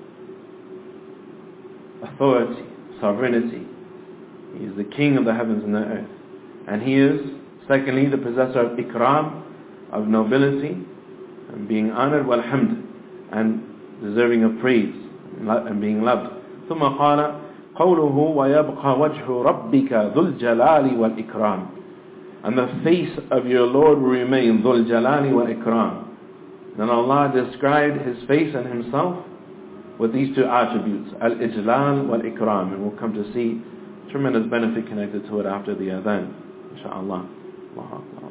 authority, sovereignty. He is the king of the heavens and the earth. And he is, secondly, the possessor of Ikram, of nobility, and being honored, wal-Hamd, and deserving of praise, and being loved. ثم قال قوله ويبقى وجه ربك ذو الجلال والإكرام. And the face of your Lord will remain ذو الجلال والإكرام. Then Allah described His face and Himself with these 2 attributes, al-Ijlal wal-Ikram. And we'll come to see tremendous benefit connected to it after the adhan, inshaAllah. Allahu Akbar.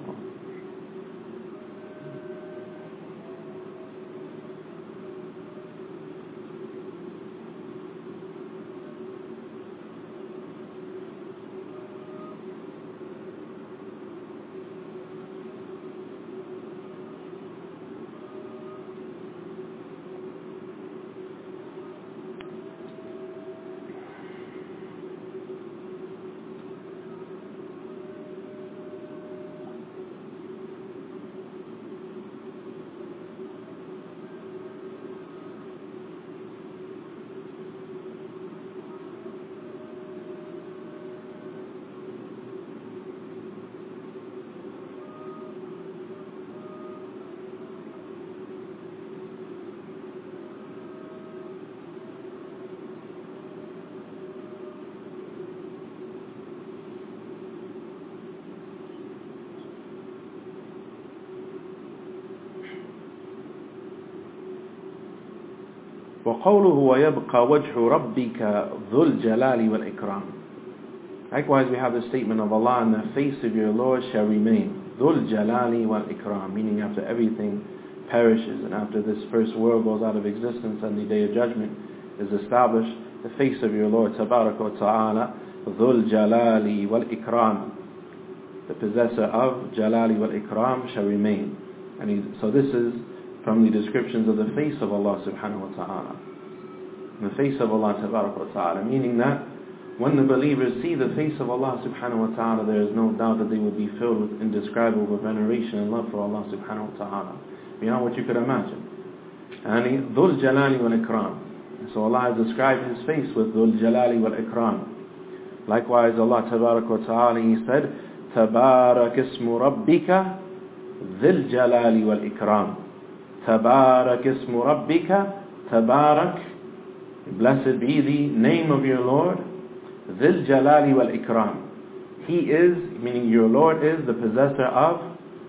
وقوله ويبقى وجه ربك ذو الجلال والإكرام. Likewise, we have the statement of Allah, and the face of your Lord shall remain. ذو الجلال والإكرام, meaning after everything perishes and after this first world goes out of existence and the day of judgment is established, the face of your Lord Tabarak wa Ta'ala, ذو الجلال والإكرام, the possessor of Jalali wal Ikram, shall remain. So this is from the descriptions of the face of Allah subhanahu wa ta'ala. The face of Allah tabarak wa ta'ala, meaning that when the believers see the face of Allah subhanahu wa ta'ala, there is no doubt that they will be filled with indescribable veneration and love for Allah subhanahu wa ta'ala, beyond what you could imagine. And Dhul Jalali wal Ikram. So Allah has described His face with Dhul Jalali wal Ikram. Likewise, Allah tabarak wa ta'ala, He said, Tabarak ismu rabbika dhil jalali wal ikram. Tabarak ismu rabbika, Tabarak, blessed be the name of your Lord, dhil jalali wal ikram. He is, meaning your Lord is the possessor of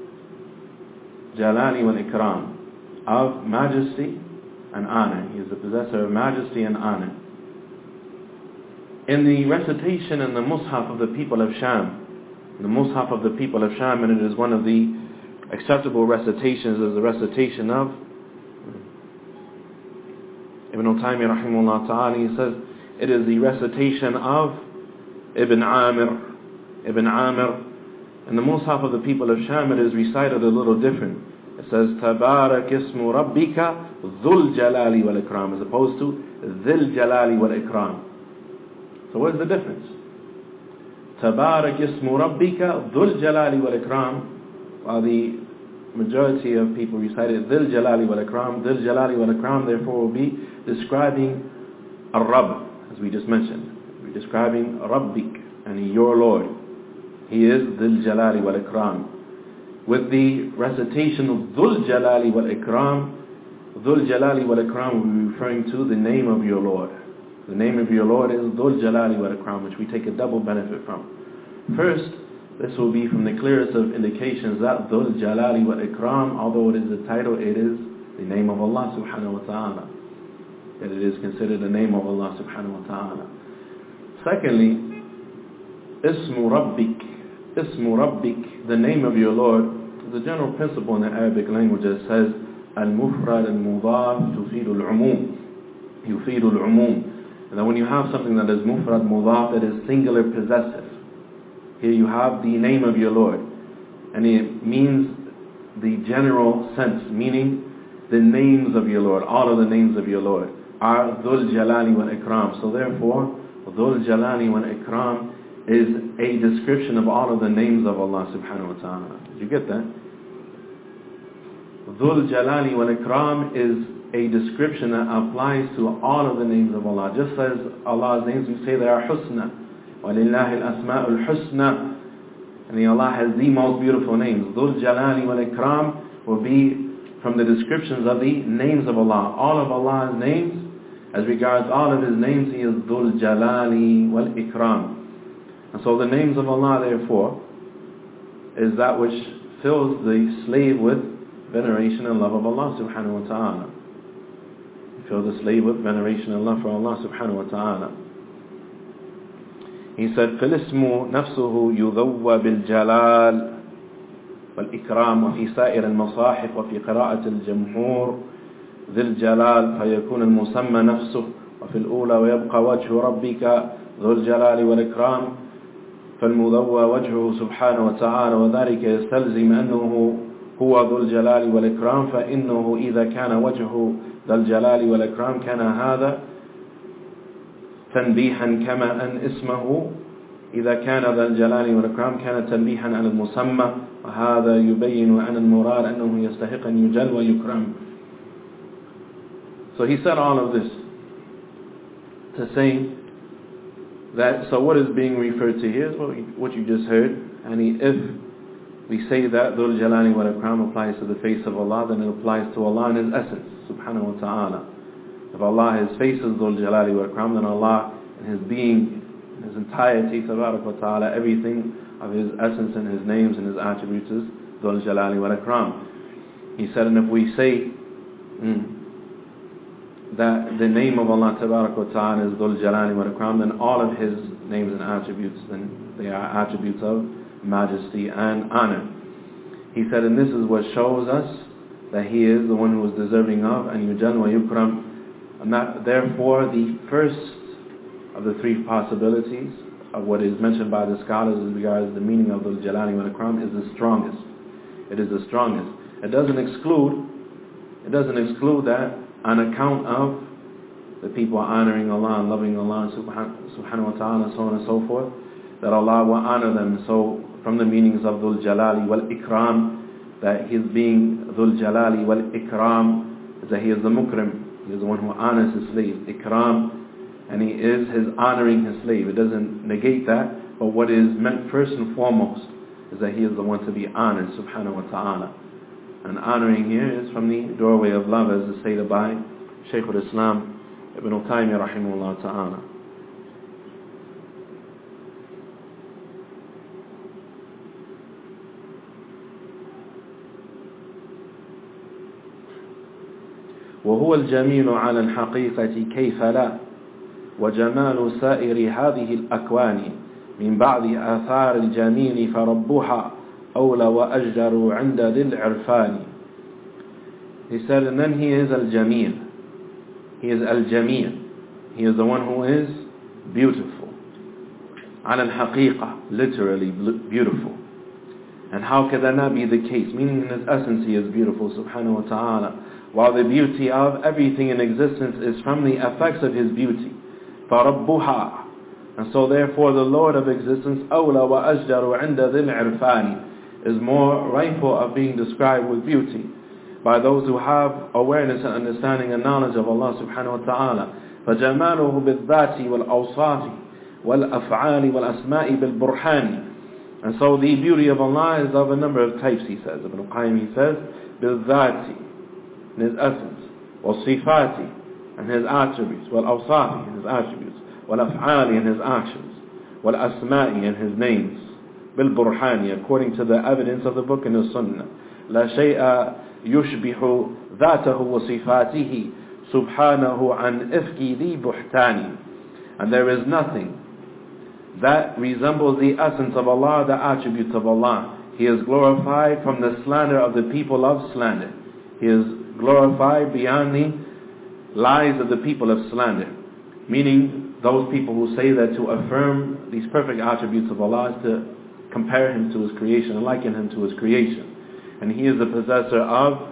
Jalali wal Ikram, of majesty and honor. He is the possessor of majesty and honor. In the recitation in the Mus'haf of the people of Sham, and it is one of the acceptable recitations, is the recitation of Ibn Taymiyyah rahimahullah ta'ala. He says it is the recitation of Ibn Amir. In the Mus'haf of the people of Sham, it is recited a little different. It says Tabarak ismu rabbika dhul jalali wal ikram, as opposed to dhil jalali wal ikram. So what is the difference? Tabarak ismu rabbika dhul jalali wal ikram, while the majority of people recited dhil jalali wal ikram. Dhil jalali wal ikram therefore will be describing ar-Rabb, as we just mentioned. We're describing Rabbik, and your Lord. He is dhil jalali wal ikram. With the recitation of dhul jalali wal ikram, dhul jalali wal ikram will be referring to the name of your Lord. The name of your Lord is Dhul Jalali wal Ikram, which we take a double benefit from. First, this will be from the clearest of indications that Dhul Jalali wal Ikram, although it is a title, it is the name of Allah subhanahu wa ta'ala. That it is considered the name of Allah subhanahu wa ta'ala. Secondly, Ismu Rabbik, the name of your Lord, is a general principle in the Arabic language that says Al-Mufrad al-Mudaf tufidu al-Umum. Yufidu al-Umum. And then when you have something that is mufrad mudaf, it is singular possessive. Here you have the name of your Lord, and it means the general sense, meaning the names of your Lord. All of the names of your Lord are Dhul Jalali wal Ikram. So therefore, Dhul Jalali wal Ikram is a description of all of the names of Allah subhanahu wa ta'ala. Did you get that? Dhul Jalali wal Ikram is a description that applies to all of the names of Allah. Just as Allah's names, we say they are husna. وَلِلَّهِ الْأَسْمَاءُ الْحُسْنَى. And Allah has the most beautiful names. Dhul Jalali wal Ikram will be from the descriptions of the names of Allah. All of Allah's names, as regards all of His names, He is Dhul Jalali wal Ikram. And so the names of Allah, therefore, is that which fills the slave with veneration and love of Allah subhanahu wa ta'ala. Fill the slave with veneration and love for Allah subhanahu wa ta'ala. He said, فَالِاسْمُ نَفْسُهُ يُذَوَّ بِالْجَلَالِ وَالْإِكْرَامِ وَفِي سَائِرِ الْمَصَاحِفِ وَفِي قِرَاءَةِ الْجَمْهُورِ ذِي الْجَلَالِ فَيَكُونُ الْمُسَمَّى نَفْسُهُ وَفِي الْأُولَى وَيَبْقَى وَجْهُ رَبِّكَ ذُو الْجَلَالِ وَالْإِكْرَامِ فَالْمُذَوَّى وَجْهُهُ سُبْحَانَهُ وَتَعَالَى وَذَلِكَ يَسْتَلْزِمُ أَنَّهُ هو ذو الجلال والإكرام فإنه إذا كان وجهه ذا الجلال والإكرام كان هذا تنبيحا كما أن اسمه إذا كان ذا الجلال والإكرام كان تنبيحا على المسمى وهذا يبين أن المراد أنه يستحق أن يجل ويكرم. So he said all of this to say that, so what is being referred to here is what you just heard. And if we say that Dhul Jalali wal Ikram applies to the face of Allah, then it applies to Allah in His essence, subhanahu wa ta'ala. If Allah, His face is Dhul Jalali wal Ikram, then Allah in His being, in His entirety, tabarak wa ta'ala, everything of His essence and His names and His attributes is Dhul Jalali wal Ikram. He said, and if we say that the name of Allah Tabarak wa Ta'ala is Dhul Jalali wal Ikram, then all of His names and attributes, then they are attributes of majesty and honor. He said, and this is what shows us that He is the one who is deserving of and yujal wa yukram. And that, therefore, the first of the three possibilities of what is mentioned by the scholars as regards the meaning of Dhul Jalali wal Ikram is the strongest. It is the strongest. It doesn't exclude that on account of the people honoring Allah and loving Allah subhanahu wa ta'ala, so on and so forth, that Allah will honor them. So from the meanings of Dhul Jalali wal Ikram, that His being Dhul Jalali wal Ikram is that He is the Mukrim. He is the one who honors His slave. Ikram, and He is His honoring His slave. It doesn't negate that, but what is meant first and foremost is that He is the one to be honored subhanahu wa ta'ala. And honoring here is from the doorway of love, as is stated by Shaykh al-Islam Ibn Taymiyyah rahimahullah ta'ala. وهو الجميل على الحقيقة كيف لا وجمال سائر هذه الأكوان من بعض آثار الجميل فربها أولى وأجدر عند ذي العرفان. He said, and then He is Al-Jameel. He is Al-Jameel. He is the one who is beautiful. على الحقيقة, literally beautiful. And how could that not be the case? Meaning in His essence He is beautiful subhanahu wa ta'ala. While the beauty of everything in existence is from the effects of His beauty. فَرَبُّهَا. And so therefore the Lord of existence, أَوْلَى وَأَجْدَرُ عِنْدَ ذِي الْعِرْفَانِ, is more rightful of being described with beauty by those who have awareness and understanding and knowledge of Allah subhanahu wa ta'ala. فَجَمَالُهُ بِالذَّاتِ وَالْأَوْصَافِ وَالْأَفْعَالِ وَالْأَسْمَاءِ بِالْبُرْحَانِ. And so the beauty of Allah is of a number of types, he says. Ibn Qayyim, he says, بِالذَّاتِ, in His essence, وَالصِّفَاتِ, and His attributes, وَالْأَوْصَافِ, and His attributes, وَالْأَفْعَالِ, and His actions, وَالْأَسْمَاءِ, and His names, بِالْبُرْحَانِ, according to the evidence of the book and the sunnah. لَا شَيْءَ يُشْبِحُ ذَاتَهُ وَصِفَاتِهِ سُبْحَانَهُ عَنْ إِفْكِ ذِي بُحْتَانِ. And there is nothing that resembles the essence of Allah, the attributes of Allah. He is glorified from the slander of the people of slander. He is glorified beyond the lies of the people of slander. Meaning those people who say that to affirm these perfect attributes of Allah is to compare Him to His creation and liken Him to His creation. And He is the possessor of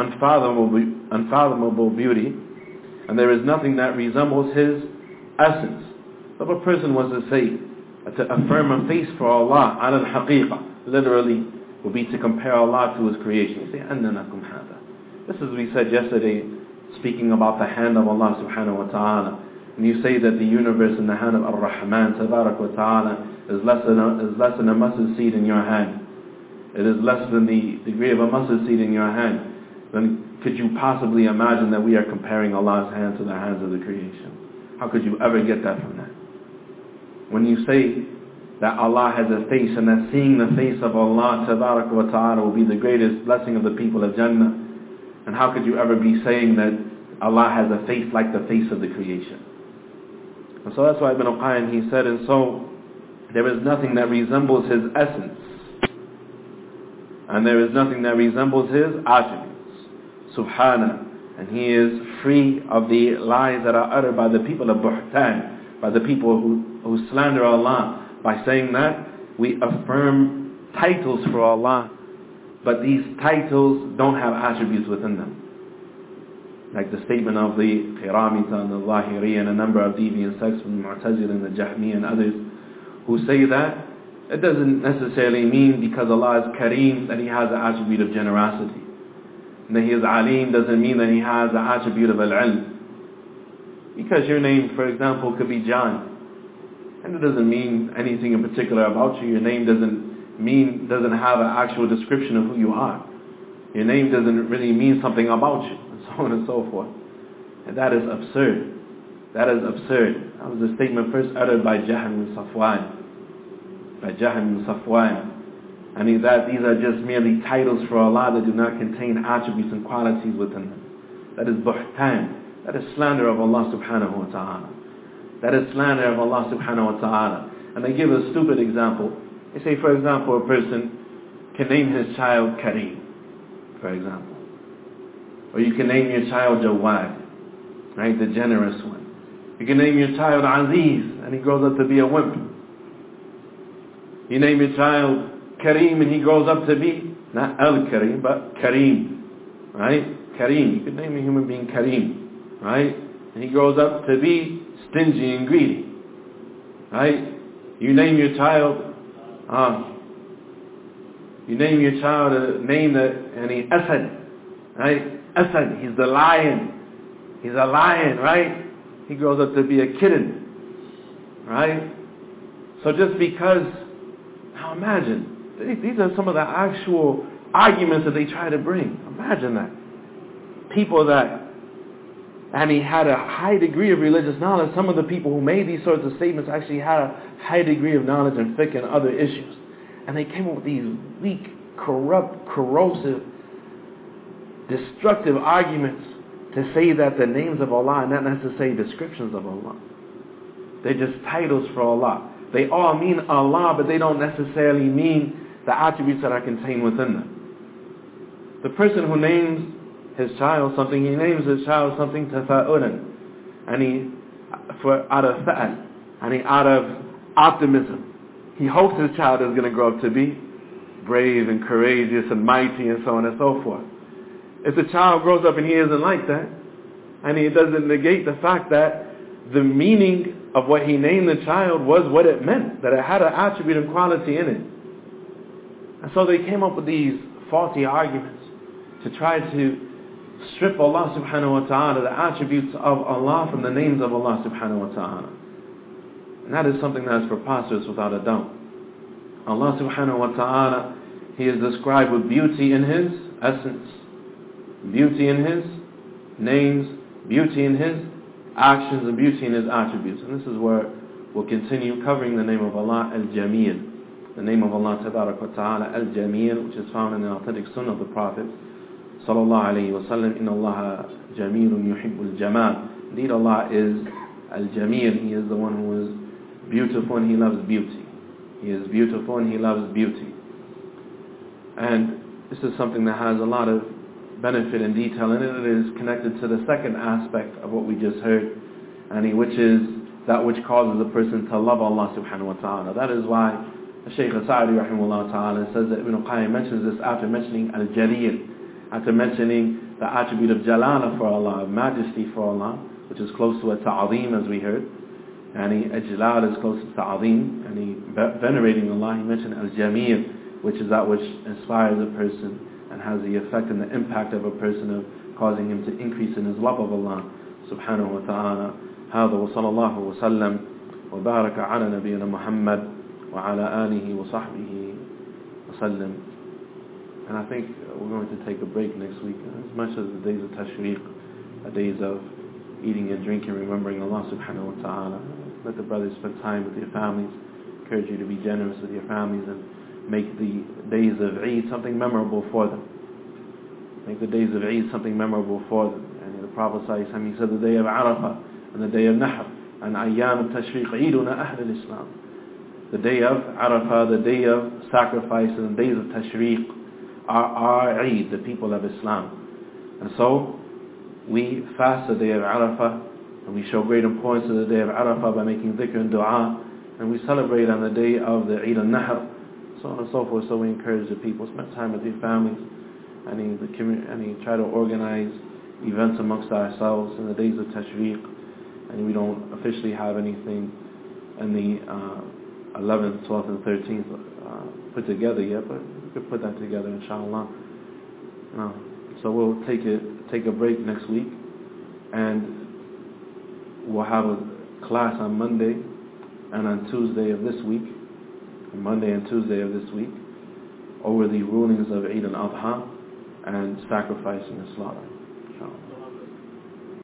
unfathomable beauty, and there is nothing that resembles His essence. So if a person was to say, to affirm a face for Allah, ala al-haqiqa, literally would be to compare Allah to His creation. You say, أَنَّنَكُمْ هَذَا. This is we said yesterday, speaking about the hand of Allah subhanahu wa ta'ala. And you say that the universe in the hand of Ar-Rahman tabarak wa ta'ala is less than a mustard seed in your hand. It is less than the degree of a mustard seed in your hand. Then could you possibly imagine that we are comparing Allah's hand to the hands of the creation? How could you ever get that from that? When you say that Allah has a face and that seeing the face of Allah tabarak wa ta'ala will be the greatest blessing of the people of Jannah, and how could you ever be saying that Allah has a face like the face of the creation? And so that's why Ibn Qayyim, he said, and so there is nothing that resembles His essence, and there is nothing that resembles His attributes. Subhana. And He is free of the lies that are uttered by the people of Buhtan, by the people who slander Allah, by saying that we affirm titles for Allah, but these titles don't have attributes within them. Like the statement of the Qiramita and the Zahiri and a number of deviant sects from the Mu'tazila and the Jahmi and others, who say that it doesn't necessarily mean because Allah is Kareem that He has the attribute of generosity. And that He is Alim doesn't mean that He has the attribute of Al-Ilm. Because your name, for example, could be John. And it doesn't mean anything in particular about you. Your name doesn't have an actual description of who you are. Your name doesn't really mean something about you, and so on and so forth. And that is absurd. That is absurd. That was a statement first uttered by Jahm ibn Safwan. And that these are just merely titles for Allah that do not contain attributes and qualities within them. That is buhtan. that is slander of Allah subhanahu wa ta'ala. That is slander of Allah subhanahu wa ta'ala. And they give a stupid example. They say, for example, a person can name his child Kareem, for example. Or you can name your child Jawad, right, the generous one. You can name your child Aziz, and he grows up to be a wimp. You name your child Kareem, and he grows up to be, not Al-Kareem, but Kareem, right? Kareem, you could name a human being Kareem, right? And he grows up to be stingy and greedy, right? You name your child a name that, and he Asad, right? Asad, he's the lion. He's a lion, right? He grows up to be a kitten, right? So just because, now imagine, these are some of the actual arguments that they try to bring. Imagine that. People that, and he had a high degree of religious knowledge. Some of the people who made these sorts of statements actually had a high degree of knowledge in fiqh and other issues. And they came up with these weak, corrupt, corrosive, destructive arguments to say that the names of Allah are not necessarily descriptions of Allah. They're just titles for Allah. They all mean Allah, but they don't necessarily mean the attributes that are contained within them. The person who names his child something, he names his child something tafa'ulan, and out of fa'al, and out of optimism. He hopes his child is going to grow up to be brave and courageous and mighty and so on and so forth. If the child grows up and he isn't like that, and he doesn't negate the fact that the meaning of what he named the child was what it meant, that it had an attribute and quality in it. And so they came up with these faulty arguments to try to strip Allah subhanahu wa ta'ala, the attributes of Allah, from the names of Allah subhanahu wa ta'ala. And that is something that is preposterous without a doubt. Allah subhanahu wa ta'ala, He is described with beauty in His essence, beauty in His names, beauty in His actions, and beauty in His attributes. And this is where we'll continue covering the name of Allah, Al-Jameel. The name of Allah Tabarak wa Ta'ala, Al-Jameel, which is found in the authentic sunnah of the Prophet Sallallahu Alaihi Wasallam, Inna Allah Jamilun Yuhibbul Jamal. Indeed, Allah is Al-Jameel. He is the one who is beautiful and He loves beauty. He is beautiful and He loves beauty. And this is something that has a lot of benefit and detail in it. It is connected to the second aspect of what we just heard, which is that which causes a person to love Allah subhanahu wa ta'ala. That is why Shaykh Sa'di rahimahullah ta'ala says that Ibn Qayyim mentions this after mentioning Al-Jaleel, after mentioning the attribute of Jalala for Allah, of majesty for Allah, which is close to a ta'zeem, as we heard. And Ijlal is close to ta'zeem, and venerating Allah, he mentioned Al-Jameel, which is that which inspires a person and has the effect and the impact of a person of causing him to increase in his love of Allah subhanahu wa ta'ala. هذا وصلى الله وسلم وبارك على نبينا محمد وعلى آله وصحبه وسلم. And I think we're going to take a break next week. As much as the days of Tashriq, the days of eating and drinking, remembering Allah subhanahu wa ta'ala, let the brothers spend time with your families. Encourage you to be generous with your families and make the days of Eid something memorable for them. Make the days of Eid something memorable for them. And the Prophet ﷺ, he said the day of Arafah and the day of Nahr and Ayyam al-Tashriq, Eiduna Ahl al-Islam. The day of Arafah, the day of sacrifice, and the days of Tashriq are Eid, the people of Islam. And so we fast the day of Arafah, and we show great importance to the day of Arafah by making dhikr and dua, and we celebrate on the day of the Eid al-Nahr, so on and so forth. So we encourage the people, spend time with your families, and try to organize events amongst ourselves in the days of Tashriq. And we don't officially have anything in the 11th, 12th, and 13th put together yet, but we could put that together, inshallah. So we'll take a break next week, and we'll have a class on Monday and on Tuesday of this week, Monday and Tuesday of this week, over the rulings of Eid al-Adha and sacrifice and slaughter.